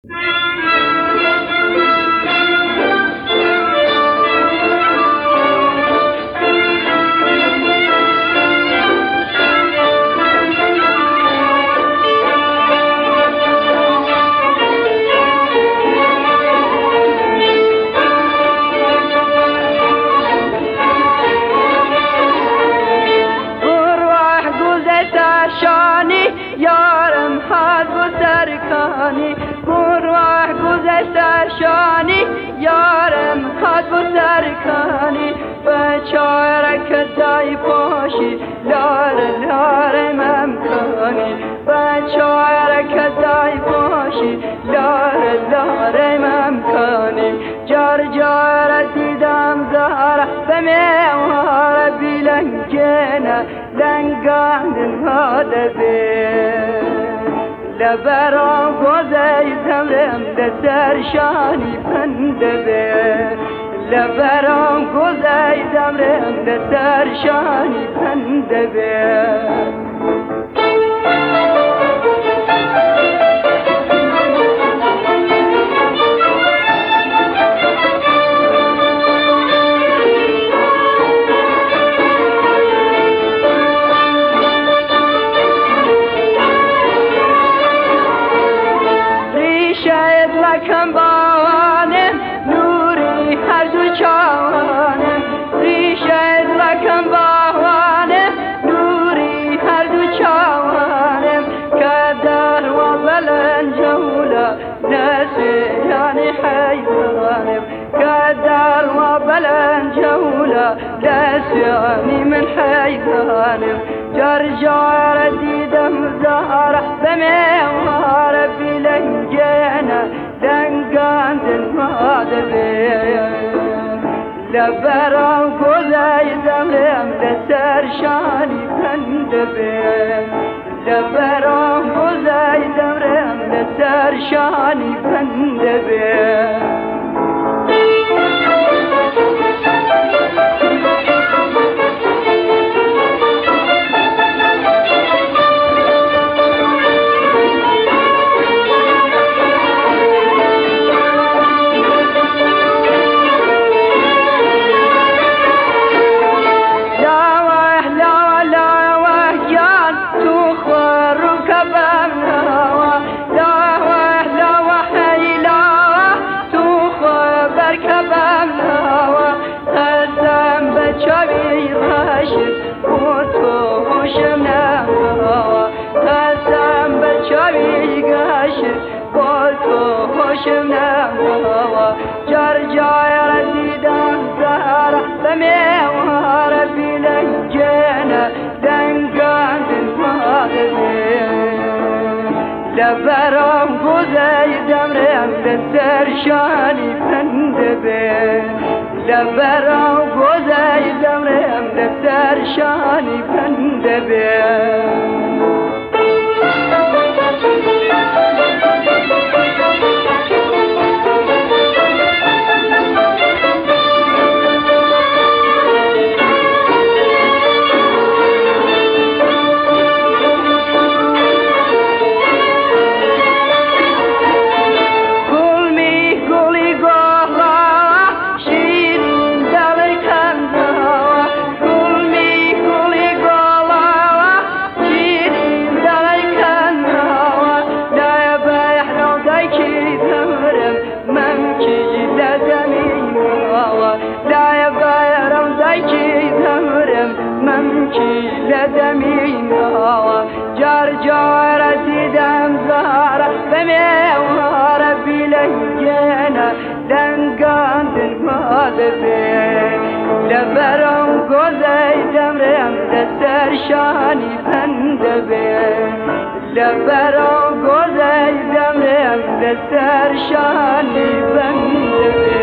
بروح گذشت شانی یارم خواهد بسرکانی بچاره که دای پاشی لاره ممکانی بچاره که دای پاشی لاره ممکانی جار دیدم زهره به میوار بیلنگینه لنگاندن هاده لبرام گوزه زمرم لسر شانی پنده به لبرام گوزه زمرم لسر شانی پنده به لکم باوانم نوری هر دو چاوانم ریشه لکم باوانم نوری هر دو چاوانم کدر و بلند جولا نسیانی حیوانم کدر و بلند جولا نسیانی من حیوانم جار دیدم زهره بمیوار بیلنگینه لنگاندن مادبه لبرام گوزه زمرم لسر شانی پنده به لبرام گوزه زمرم لسر شانی پنده به جار دیدم زهره بمیوار بیلنگینه لنگاندن مادبه لبرام گوزه زمرم لسر شانی پنده به لبرام گوزه زمرم لسر شانی پنده به جار دیدم زهره بمیوار بیلنگینه لنگاندن مادبه لبرام گوزه زمرم لسر شانی پنده به لبرام گوزه زمرم لسر شانی پنده به